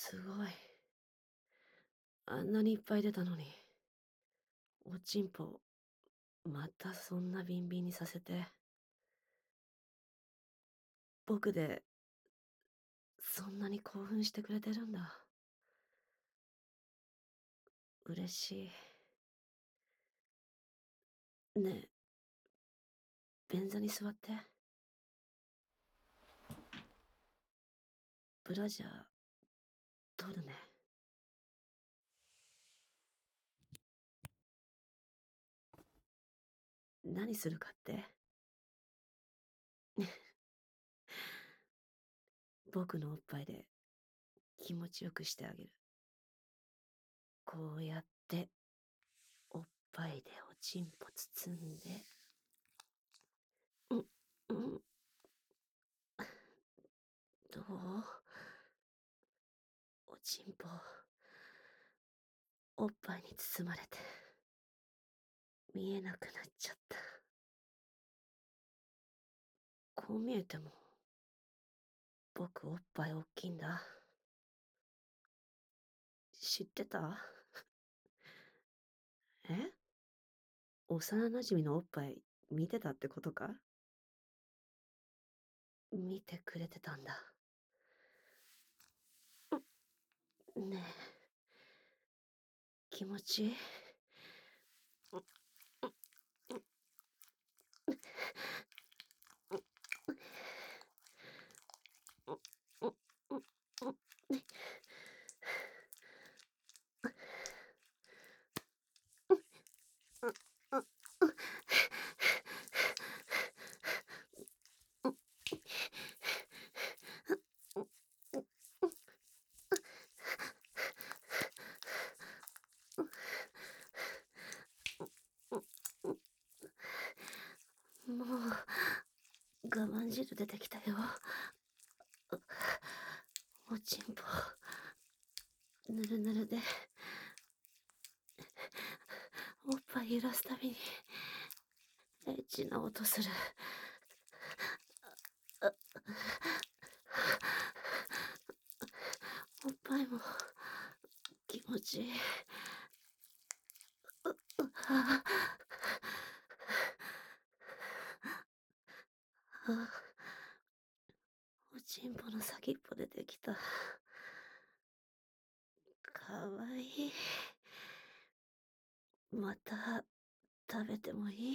すごい。あんなにいっぱい出たのに、おちんぽ、またそんなビンビンにさせて、僕でそんなに興奮してくれてるんだ。嬉しい。ねえ、便座に座って。ブラジャー、取るね。何するかって？僕のおっぱいで気持ちよくしてあげる。こうやって、おっぱいでおちんぽ包んで、うん、うん、どう？おちんぽ、おっぱいに包まれて、見えなくなっちゃった。こう見えても、僕おっぱい大きいんだ。知ってた？え？幼馴染のおっぱい見てたってことか？見てくれてたんだ。ねえ、気持ちいい？もう、我慢汁出てきたよ。おちんぽ、ぬるぬるで、おっぱい揺らすたびに、エッチな音する。おっぱいも、気持ちいい。ああ、おちんぽの先っぽ出てきた。かわいい。また、食べてもいい？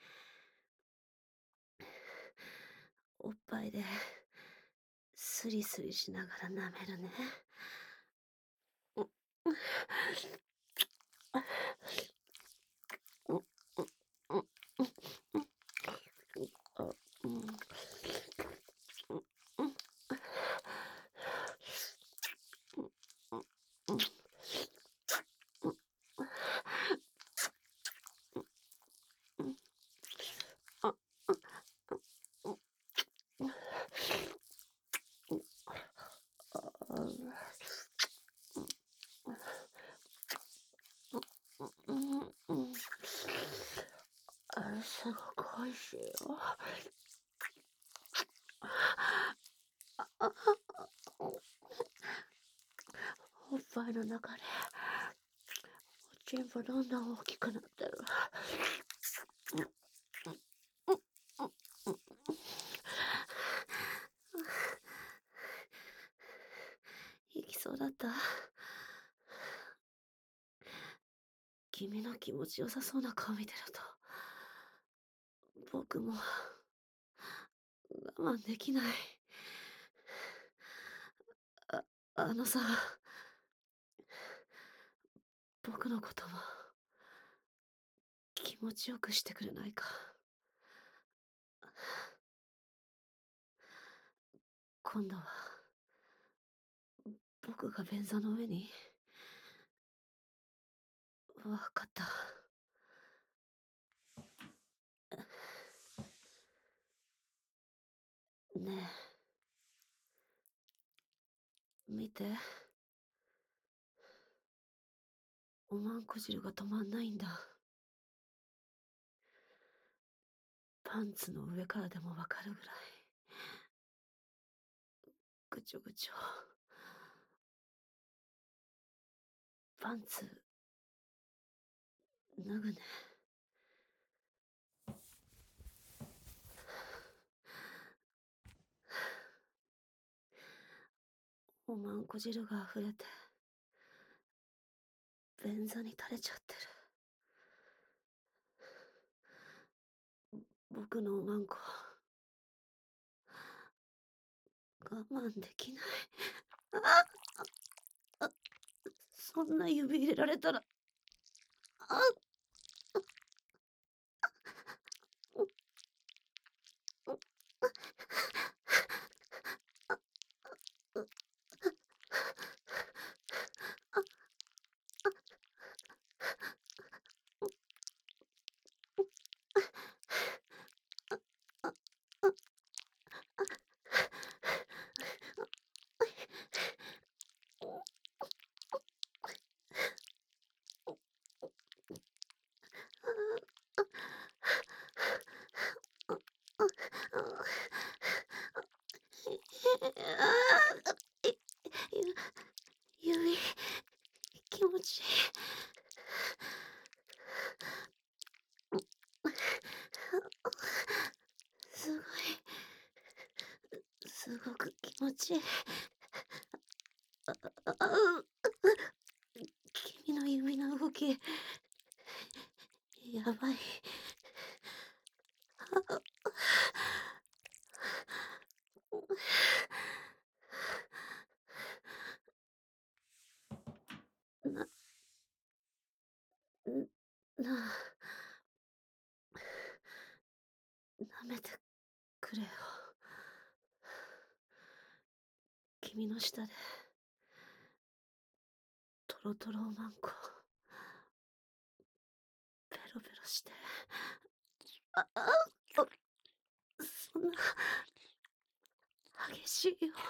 おっぱいで、スリスリしながら舐めるね。あ、うん。あれ、すごく美味しいよ。おっぱいの中で、おちんぽどんどん大きくなってる。行きそうだった？君の気持ちよさそうな顔見てると、僕も我慢できない。あ、あのさ、僕のことも気持ちよくしてくれないか？今度は、僕が便座の上に？わかった。ねえ、見て。おまんこ汁が止まんないんだ。パンツの上からでもわかるぐらい。ぐちょぐちょ。 パンツ、脱ぐね。おまんこ汁が溢れて、便座に垂れちゃってる。僕のおまんこ、我慢できない。ああ、そんな指入れられたら、あ、う、う、う、指、気持ちいい。すごい、すごく気持ちいい。あ、君の指の動き、やばい。な、な、舐めてくれよ。君の舌で、トロトロおまんこ、ペロペロして。あ、そんな、激しいよ。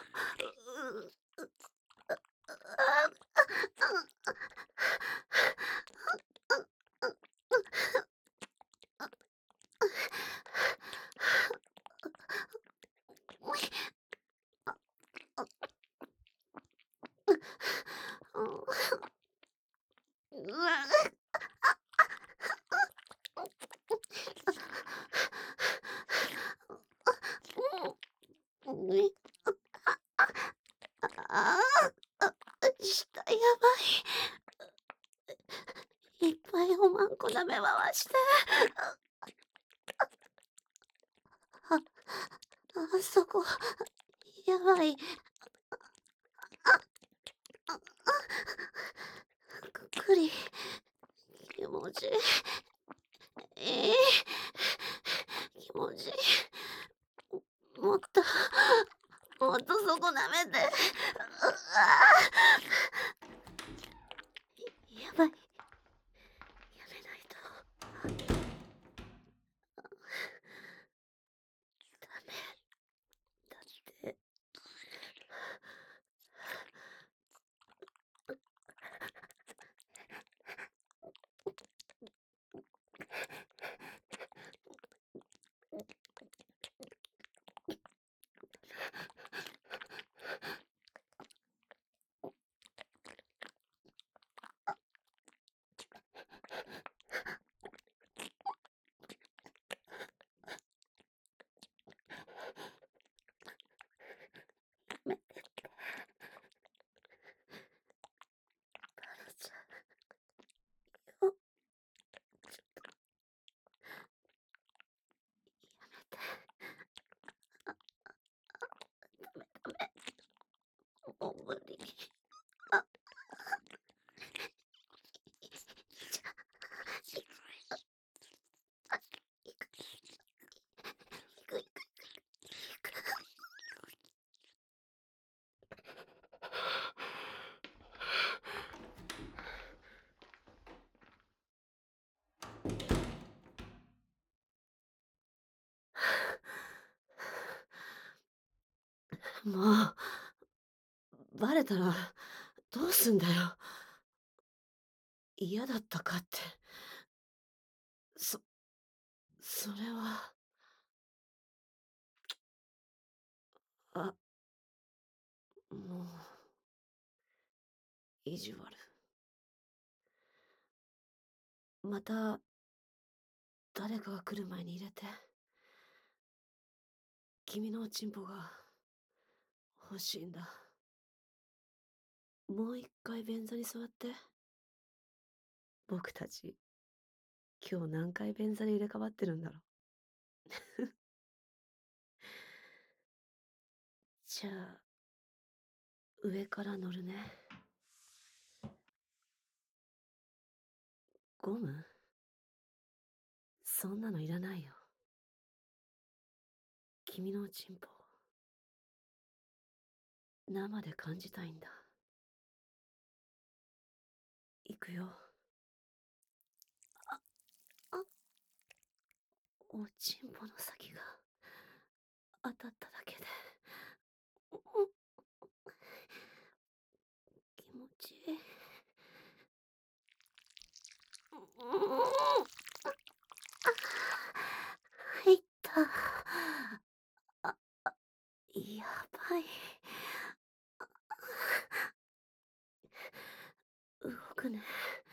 うわ。ああ、舌やばい。いっぱいおまんこ舐め回して。あ、あそこ、やばい。くっくり、気持ちいい。ええ、気持ちいい。もっと、もっとそこ舐めて。やばい。やめないと。ダメだって。めバレちゃうよ。やめて。ダメダメ。もう無理。あ、いく、いくいく。もう、バレたらどうすんだよ。嫌だったかって。そそれは、あ、もう、意地悪。 また誰かが来る前に入れて。君のおちんぽが欲しいんだ。もう一回便座に座って。僕たち、今日何回便座に入れ替わってるんだろう。じゃあ、上から乗るね。ゴム？そんなのいらないよ。君のおちんぽ、生で感じたいんだ。行くよ。あ、おちんぽの先が当たっただけで、気持ちいい。入った。あ、やばい。動くね。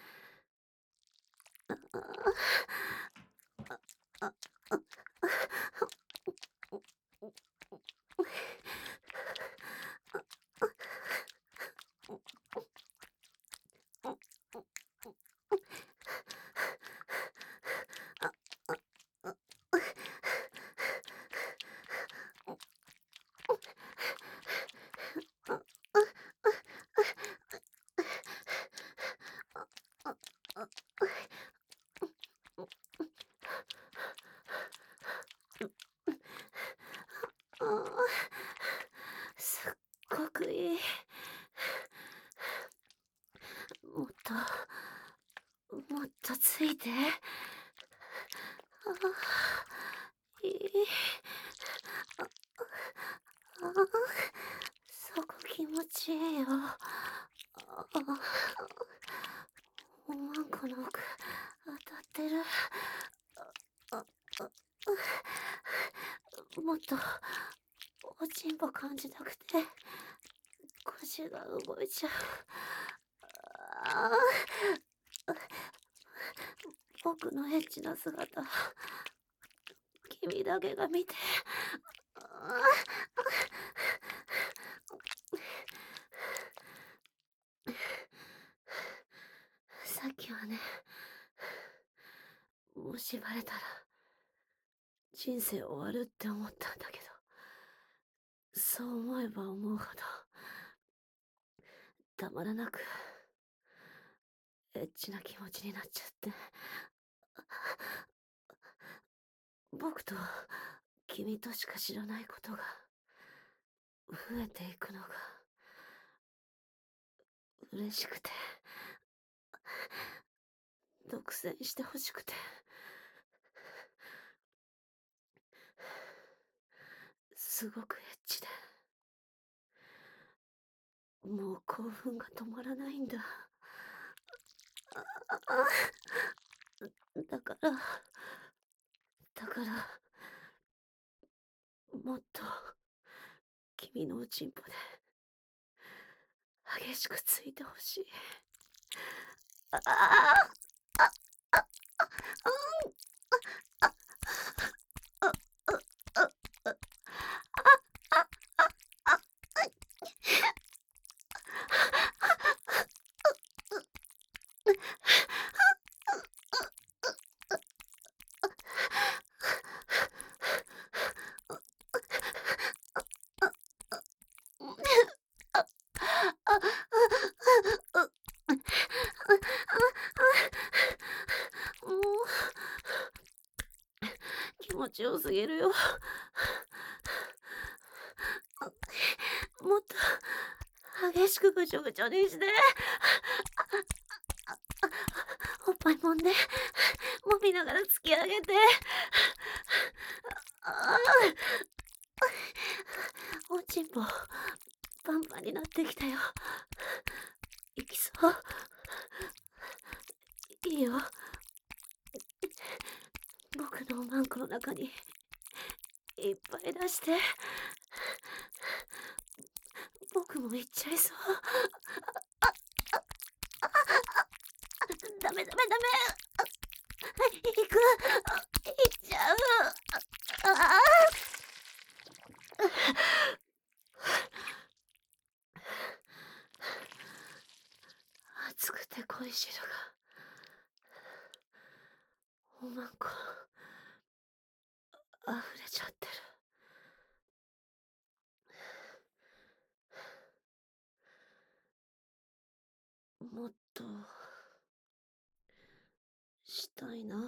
すっごくいい。もっと、もっとついて。いい。そこ気持ちいいよ。おまんこの奥、当たってる。もっと、おちんぽ感じたくて、腰が動いちゃう。僕のエッチな姿、君だけが見て。さっきはね、もしバレたら、人生終わるって思ったんだけど、そう思えば思うほど、たまらなく、エッチな気持ちになっちゃって。僕と君としか知らないことが増えていくのが嬉しくて、独占してほしくて、すごくエッチで、もう興奮が止まらないんだ。だから、もっと君のおちんぽで激しくついてほしい。ああもう気持ちよすぎるよ。もっと激しくぐちょぐちょにして。おっぱいもんで、揉みながら突き上げて。おちんぽ、パンパンになってきたよ。いきそう。いいよ。僕のおまんこの中に、いっぱい出して。僕も行っちゃいそう。ダメダメダメ。 恋汁が、おまんこ、溢れちゃってる。もっと、したいな。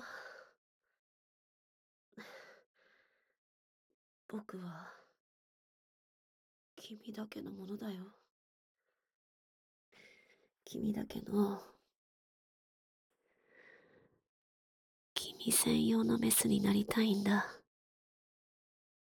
僕は、君だけのものだよ。君だけの、君専用のメスになりたいんだ。